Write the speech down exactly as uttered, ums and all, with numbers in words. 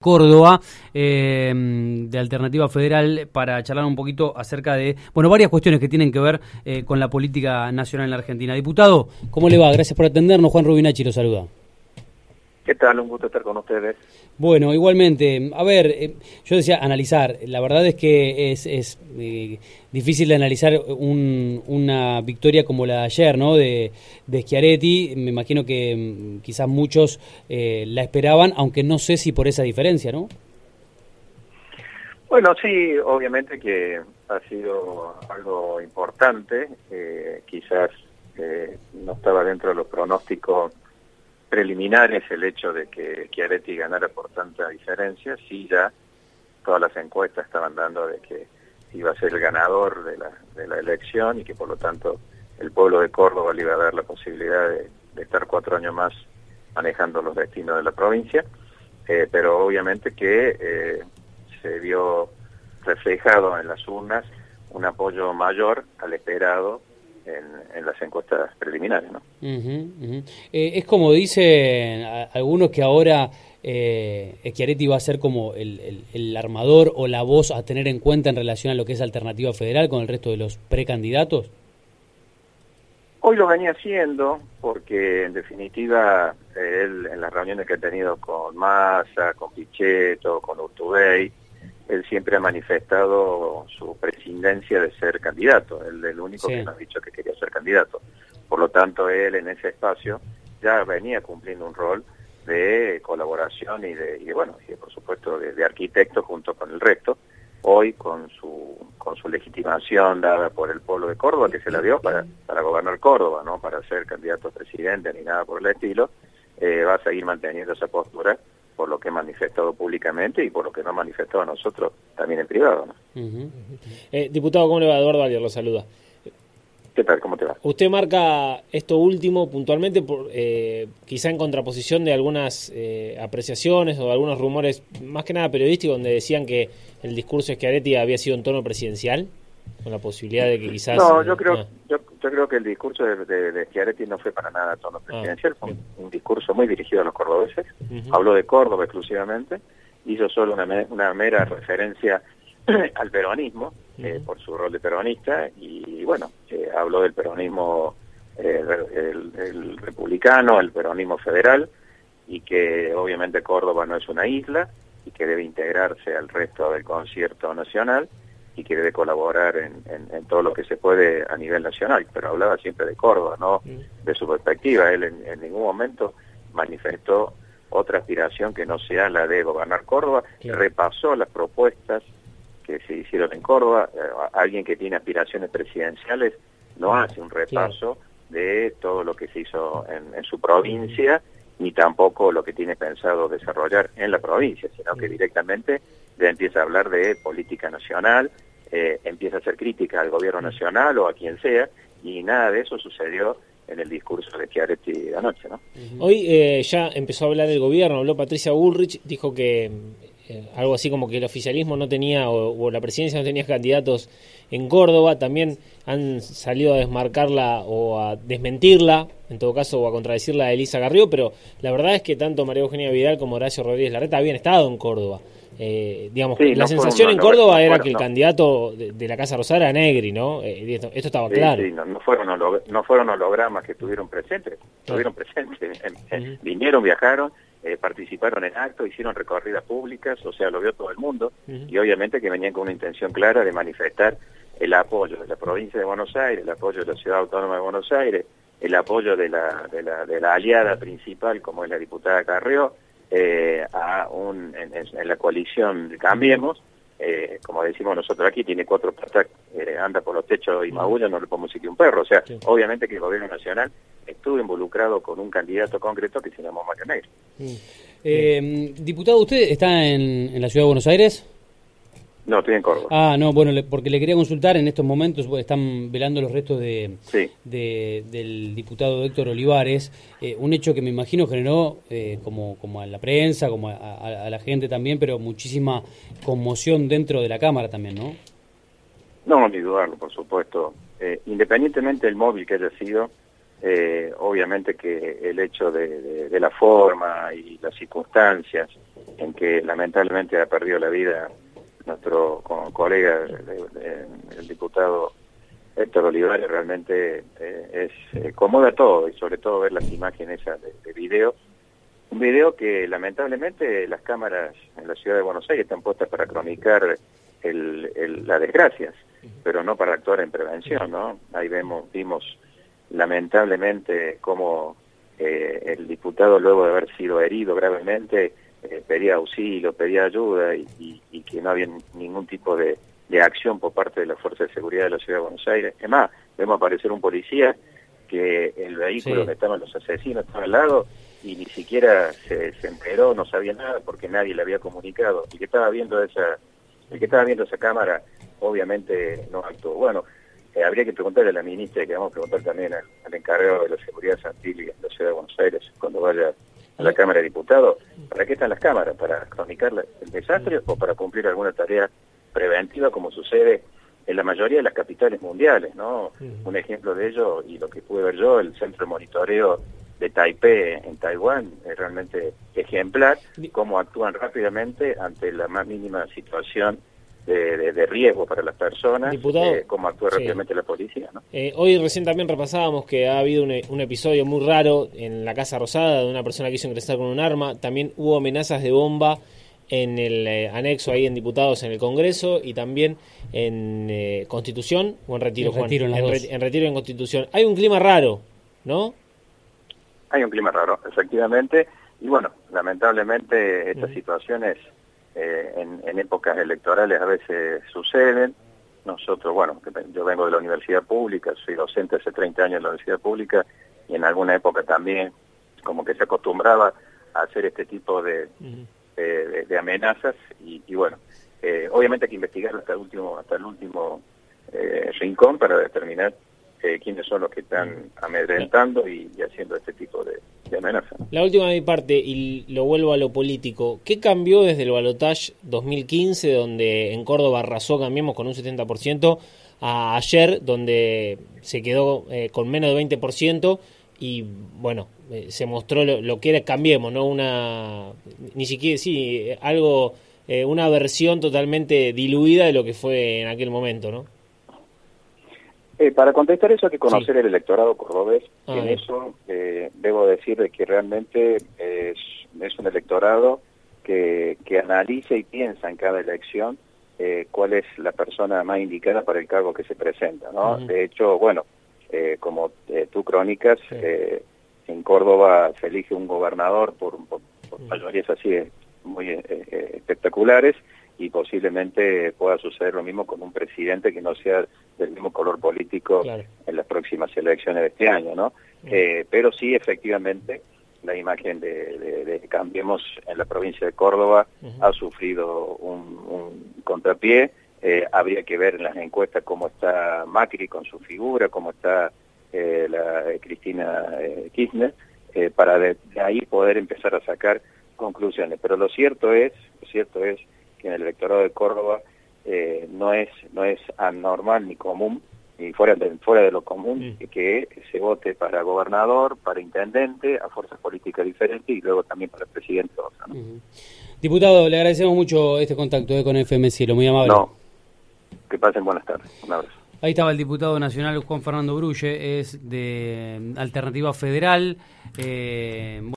Córdoba, eh, de Alternativa Federal, para charlar un poquito acerca de, bueno, varias cuestiones que tienen que ver eh, con la política nacional en la Argentina. Diputado, ¿cómo le va? Gracias por atendernos. Juan Rubinacci lo saluda. ¿Qué tal? Un gusto estar con ustedes. Bueno, igualmente. A ver, eh, yo decía analizar. La verdad es que es, es eh, difícil de analizar un, una victoria como la de ayer, ¿no? De, de Schiaretti. Me imagino que mm, quizás muchos eh, la esperaban, aunque no sé si por esa diferencia, ¿no? Bueno, sí, obviamente que ha sido algo importante. Eh, quizás eh, no estaba dentro de los pronósticos preliminares el hecho de que Schiaretti ganara por tanta diferencia. Sí, ya todas las encuestas estaban dando de que iba a ser el ganador de la, de la elección y que por lo tanto el pueblo de Córdoba le iba a dar la posibilidad de, de estar cuatro años más manejando los destinos de la provincia, eh, pero obviamente que eh, se vio reflejado en las urnas un apoyo mayor al esperado En, en las encuestas preliminares, ¿no? Uh-huh, uh-huh. Eh, es como dicen a, algunos que ahora eh, Schiaretti va a ser como el, el, el armador o la voz a tener en cuenta en relación a lo que es Alternativa Federal con el resto de los precandidatos. Hoy lo venía haciendo porque en definitiva él en las reuniones que ha tenido con Massa, con Pichetto, con Urtubey, él siempre ha manifestado su prescindencia de ser candidato. Él es el único sí. que nos ha dicho que quería ser candidato. Por lo tanto, él en ese espacio ya venía cumpliendo un rol de colaboración y de, y bueno, y por supuesto de, de arquitecto junto con el resto. Hoy con su con su legitimación dada por el pueblo de Córdoba, que se la dio para, para gobernar Córdoba, no para ser candidato a presidente ni nada por el estilo, eh, va a seguir manteniendo esa postura, por lo que he manifestado públicamente y por lo que no ha manifestado a nosotros también en privado, ¿no? Uh-huh. Eh, diputado, ¿cómo le va? Eduardo Alier lo saluda. ¿Qué tal? ¿Cómo te va? Usted marca esto último puntualmente, por, eh, quizá en contraposición de algunas eh, apreciaciones o de algunos rumores, más que nada periodísticos, donde decían que el discurso de Schiaretti había sido en tono presidencial, con la posibilidad de que quizás... No, yo creo, ah. yo, yo creo que el discurso de, de, de Schiaretti no fue para nada tono presidencial, ah. fue un, un discurso muy dirigido a los cordobeses, uh-huh. habló de Córdoba exclusivamente, hizo solo una, me, una mera referencia al peronismo, uh-huh. eh, por su rol de peronista, y bueno, eh, habló del peronismo eh, el, el republicano, el peronismo federal, y que obviamente Córdoba no es una isla, y que debe integrarse al resto del concierto nacional, y que debe colaborar en, en, en todo lo que se puede a nivel nacional, pero hablaba siempre de Córdoba, no de su perspectiva. Él en, en ningún momento manifestó otra aspiración que no sea la de gobernar Córdoba, sí. repasó las propuestas que se hicieron en Córdoba. Eh, alguien que tiene aspiraciones presidenciales no hace un repaso claro. de todo lo que se hizo en, en su provincia, ni tampoco lo que tiene pensado desarrollar en la provincia, sino que directamente ya empieza a hablar de política nacional, eh, empieza a hacer crítica al gobierno nacional o a quien sea, y nada de eso sucedió en el discurso de Schiaretti de anoche, ¿no? Hoy eh, ya empezó a hablar el gobierno, habló Patricia Bullrich, dijo que eh, algo así como que el oficialismo no tenía, o, o la presidencia no tenía candidatos en Córdoba. También han salido a desmarcarla o a desmentirla, en todo caso, o a contradecirla a Elisa Carrió, pero la verdad es que tanto María Eugenia Vidal como Horacio Rodríguez Larreta habían estado en Córdoba. Eh, digamos, sí, la no sensación fueron, en Córdoba no, era fueron, que el no. candidato de, de la Casa Rosada era Negri, ¿no? Eh, esto, esto estaba sí, claro. Sí, no, no, fueron holog- no fueron hologramas que estuvieron presentes, estuvieron presentes, uh-huh. vinieron, viajaron, eh, participaron en actos, hicieron recorridas públicas, o sea, lo vio todo el mundo, uh-huh. y obviamente que venían con una intención clara de manifestar el apoyo de la provincia de Buenos Aires, el apoyo de la Ciudad Autónoma de Buenos Aires, el apoyo de la, de la, de la aliada principal, como es la diputada Carrió, Eh, a un, en, en la coalición de Cambiemos, eh, como decimos nosotros aquí, tiene cuatro patas, eh, anda por los techos y maulla, no le podemos decir que un perro. O sea, sí. obviamente que el gobierno nacional estuvo involucrado con un candidato concreto que se llamó Mario Negri. Sí. Eh, diputado, ¿usted está en, en la Ciudad de Buenos Aires? No, estoy en Córdoba. Ah, no, bueno, le, porque le quería consultar, en estos momentos están velando los restos de, sí. de del diputado Héctor Olivares, eh, un hecho que me imagino generó, eh, como, como a la prensa, como a, a, a la gente también, pero muchísima conmoción dentro de la Cámara también, ¿no? No, ni dudarlo, por supuesto. Eh, independientemente del móvil que haya sido, eh, obviamente que el hecho de, de, de la forma y las circunstancias en que lamentablemente ha perdido la vida nuestro co colega, de, de, el diputado Héctor Olivares, realmente eh, es eh, conmueve todo, y sobre todo ver las imágenes esas de, de video. Un video que lamentablemente las cámaras en la ciudad de Buenos Aires están puestas para cronicar el, el, las desgracias, pero no para actuar en prevención, ¿no? Ahí vemos, vimos lamentablemente cómo eh, el diputado, luego de haber sido herido gravemente, eh, pedía auxilio, pedía ayuda, y, y, y que no había ningún tipo de, de acción por parte de la Fuerza de Seguridad de la Ciudad de Buenos Aires. Es más, vemos aparecer un policía que el vehículo sí. donde estaban los asesinos estaba al lado, y ni siquiera se, se enteró, no sabía nada porque nadie le había comunicado. El que estaba viendo esa, el que estaba viendo esa cámara, obviamente no actuó. Bueno, eh, habría que preguntarle a la ministra, que vamos a preguntar también al, al encargado de la seguridad santil en la ciudad de Buenos Aires, cuando vaya a la Cámara de Diputados, ¿para qué están las cámaras? ¿Para cronicar el desastre o para cumplir alguna tarea preventiva, como sucede en la mayoría de las capitales mundiales, ¿no? Uh-huh. Un ejemplo de ello, y lo que pude ver yo, el centro de monitoreo de Taipei en Taiwán, es realmente ejemplar cómo actúan rápidamente ante la más mínima situación de, de, de riesgo para las personas, eh, cómo actúa sí. rápidamente la policía, ¿no? Eh, hoy recién también repasábamos que ha habido un, un episodio muy raro en la Casa Rosada de una persona que quiso ingresar con un arma. También hubo amenazas de bomba en el eh, anexo ahí en Diputados en el Congreso, y también en eh, Constitución, o en Retiro, en Juan, retiro en, en, re, en Retiro y en Constitución. Hay un clima raro, ¿no? Hay un clima raro, efectivamente, y bueno, lamentablemente estas uh-huh. situaciones eh, en, en épocas electorales a veces suceden. Nosotros, bueno, yo vengo de la universidad pública, soy docente hace treinta años en la universidad pública, y en alguna época también como que se acostumbraba a hacer este tipo de, uh-huh. de, de, de amenazas, y, y bueno, eh, obviamente hay que investigar hasta el último, hasta el último eh, rincón para determinar Eh, quiénes son los que están amedrentando y, y haciendo este tipo de, de amenazas. La última de mi parte, y lo vuelvo a lo político, ¿qué cambió desde el balotaje dos mil quince, donde en Córdoba arrasó Cambiemos con un setenta por ciento, a ayer, donde se quedó eh, con menos de veinte por ciento, y bueno, eh, se mostró lo, lo que era Cambiemos, ¿no? Una, ni siquiera, sí, algo, eh, una versión totalmente diluida de lo que fue en aquel momento, ¿no? Eh, para contestar eso hay que conocer sí. el electorado cordobés. Ah, en bien. eso eh, debo decir de que realmente es, es un electorado que, que analiza y piensa en cada elección eh, cuál es la persona más indicada para el cargo que se presenta, ¿no? Uh-huh. De hecho, bueno, eh, como eh, tú crónicas, sí. eh, en Córdoba se elige un gobernador por, por, por uh-huh. mayorías así muy eh, eh, espectaculares, y posiblemente pueda suceder lo mismo con un presidente que no sea del mismo color político claro. en las próximas elecciones de este año, ¿no? Uh-huh. Eh, pero sí, efectivamente, la imagen de, de, de Cambiemos en la provincia de Córdoba uh-huh. ha sufrido un, un contrapié. Eh, habría que ver en las encuestas cómo está Macri con su figura, cómo está eh, la eh, Cristina eh, Kirchner, eh, para de, de ahí poder empezar a sacar conclusiones. Pero lo cierto es, lo cierto es que en el electorado de Córdoba eh, no es no es anormal ni común, ni fuera de, fuera de lo común, mm. que se vote para gobernador, para intendente, a fuerzas políticas diferentes, y luego también para presidente. ¿No? Uh-huh. Diputado, le agradecemos mucho este contacto eh, con F M Cielo, muy amable. No, que pasen buenas tardes. Un abrazo. Ahí estaba el diputado nacional Juan Fernando Brulle, es de Alternativa Federal. Eh,